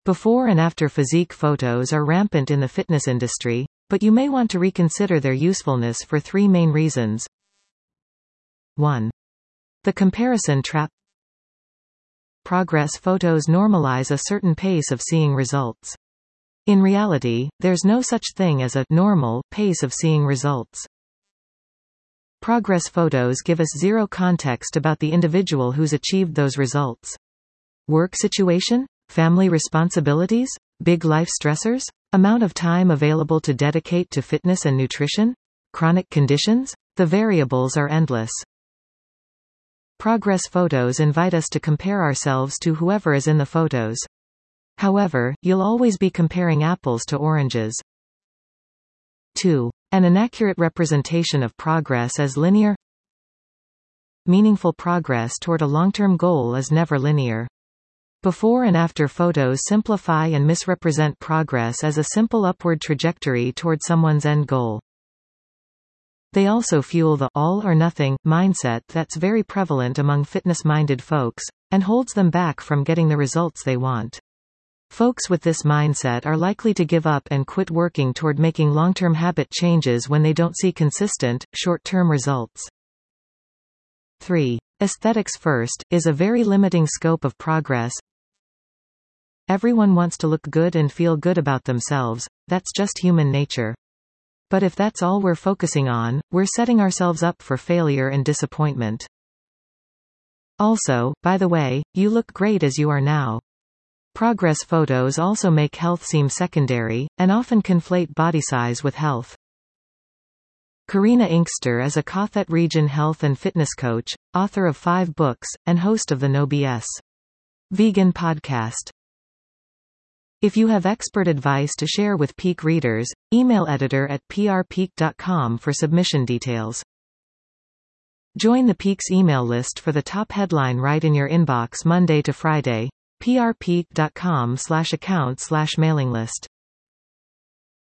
Before and after physique photos are rampant in the fitness industry, but you may want to reconsider their usefulness for three main reasons. 1. The comparison trap. Progress photos normalize a certain pace of seeing results. In reality, there's no such thing as a normal pace of seeing results. Progress photos give us zero context about the individual who's achieved those results. Work situation? Family responsibilities? Big life stressors? Amount of time available to dedicate to fitness and nutrition? Chronic conditions? The variables are endless. Progress photos invite us to compare ourselves to whoever is in the photos. However, you'll always be comparing apples to oranges. 2. An inaccurate representation of progress as linear. Meaningful progress toward a long-term goal is never linear. Before and after photos simplify and misrepresent progress as a simple upward trajectory toward someone's end goal. They also fuel the all-or-nothing mindset that's very prevalent among fitness-minded folks, and holds them back from getting the results they want. Folks with this mindset are likely to give up and quit working toward making long-term habit changes when they don't see consistent, short-term results. 3. Aesthetics first is a very limiting scope of progress. Everyone wants to look good and feel good about themselves, that's just human nature. But if that's all we're focusing on, we're setting ourselves up for failure and disappointment. Also, by the way, you look great as you are now. Progress photos also make health seem secondary, and often conflate body size with health. Karina Inkster is a Cothet Region health and fitness coach, author of 5 books, and host of the No BS Vegan podcast. If you have expert advice to share with Peak readers, email editor@prpeak.com for submission details. Join the Peak's email list for the top headline right in your inbox Monday to Friday. prpeak.com/account/mailing list.